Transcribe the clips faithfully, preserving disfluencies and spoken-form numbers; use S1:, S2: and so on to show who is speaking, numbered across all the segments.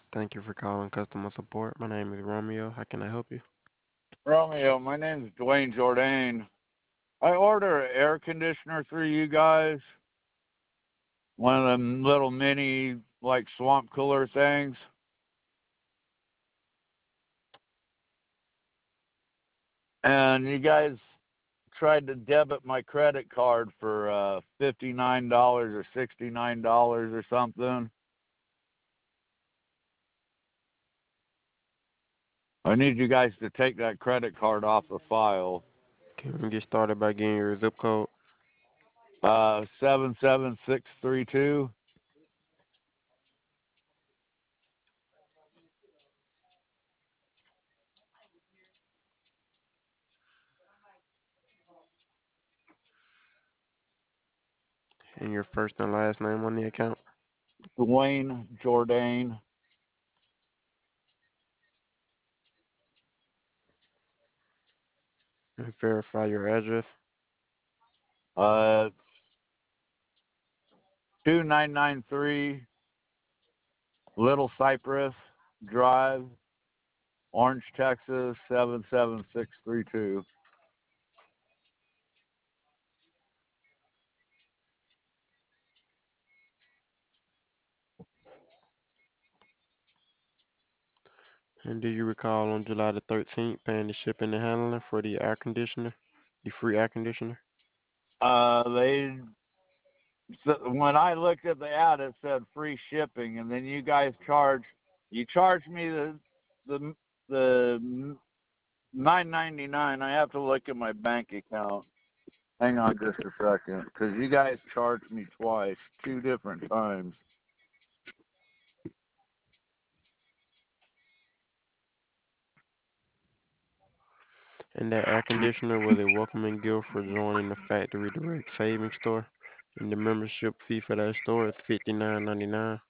S1: Thank you for calling customer support. My name is Romeo. How can I help you?
S2: Romeo, my name's Dwayne Jourdain. I order an air conditioner through you guys, one of them little mini, like, swamp cooler things. And you guys tried to debit my credit card for uh, fifty-nine dollars or sixty-nine dollars or something. I need you guys to take that credit card off the file.
S1: Can we get started by getting your zip code
S2: Uh, seven seven six three two.
S1: and your first and last name on the account?
S2: Dwayne Jourdain.
S1: And verify your address.
S2: Uh, two nine nine three Little Cypress Drive, Orange, Texas, seven seven six three two.
S1: And do you recall on July the thirteenth paying the shipping and handling for the air conditioner, the free air conditioner?
S2: Uh, they so when I looked at the ad, it said free shipping, and then you guys charge you charge me the the the nine ninety nine. I have to look at my bank account. Hang on just a second, because you guys charged me twice, two different times.
S1: And that air conditioner was a welcoming gift for joining the Factory Direct Savings Store. And the membership fee for that store is fifty-nine ninety-nine.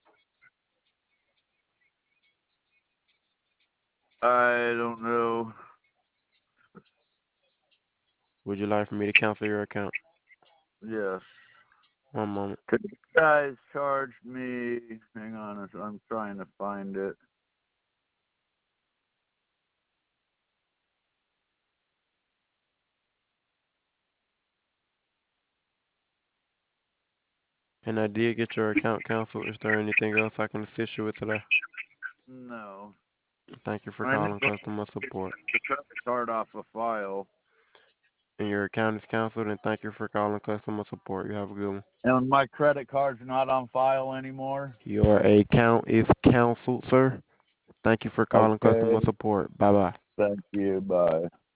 S2: I don't know.
S1: Would you like for me to cancel your account?
S2: Yes.
S1: One moment.
S2: You guys charged me. Hang on, I'm trying to find it.
S1: And I did get your account canceled. Is there anything else I can assist you with today?
S2: No.
S1: Thank you for
S2: I need
S1: calling
S2: to
S1: customer support.
S2: start off a file.
S1: And your account is canceled, and thank you for calling customer support. You have a good one.
S2: And my credit card's not on file anymore.
S1: Your account is canceled, sir. Thank you for calling
S2: Okay.
S1: customer support. Bye bye.
S2: Thank you. Bye.